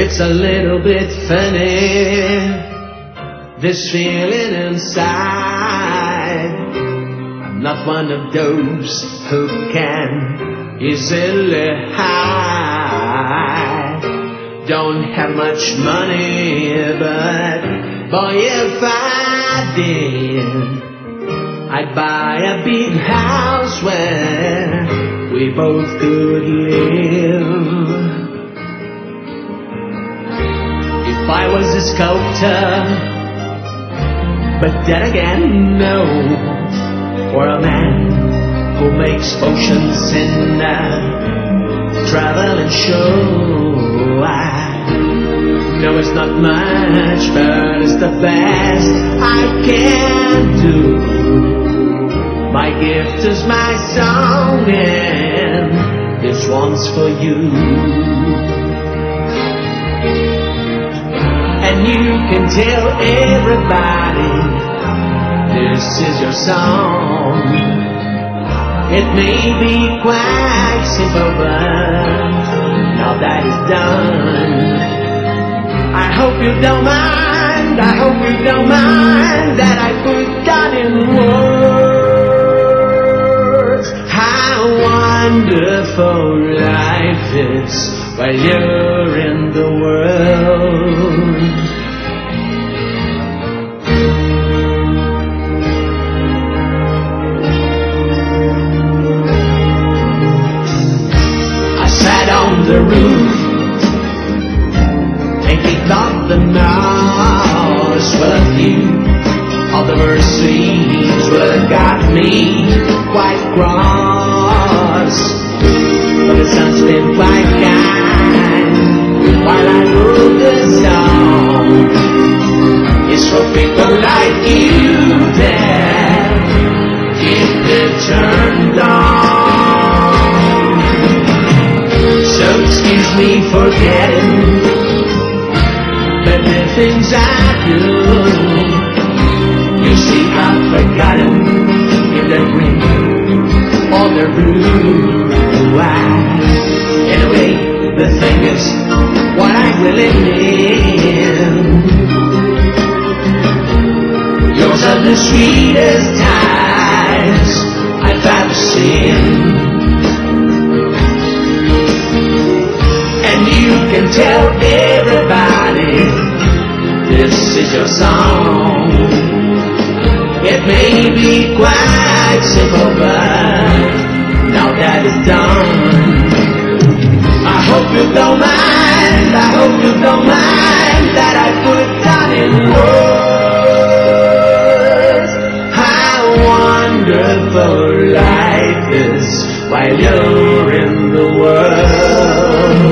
It's a little bit funny, this feeling inside. I'm not one of those who can easily hide. Don't have much money, but boy, if I did, I'd buy a big house where we both could live. If I was a sculptor, but then again, no, or a man who makes potions in a traveling show. I know it's not much, but it's the best I can do. My gift is my song, and this one's for you. And you can tell everybody this is your song. It may be quite simple, but now that it's done, I hope you don't mind, I hope you don't mind that I put that in words. How wonderful life is while you're in the world. I sat on the roof thinking of the nights. Well, a few of the mercies would have got me quite cross, but the sun's been quite kind while I wrote the song. It's for people like you that keep it turned on. So excuse me for getting the things I do. You see, I've forgotten if they're green or they're blue. Anyway, the thing is what I really mean. Yours are the sweetest eyes I've ever seen, and you can tell everybody this is your song. It may be quite simple, but now that it's done, I hope you don't mind, I hope you don't mind that I put down in words how wonderful life is while you're in the world.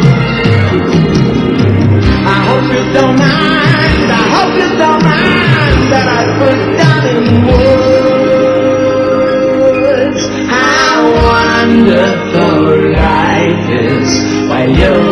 I hope you don't mind, I hope you don't mind that I put down in words how wonderful life is while you're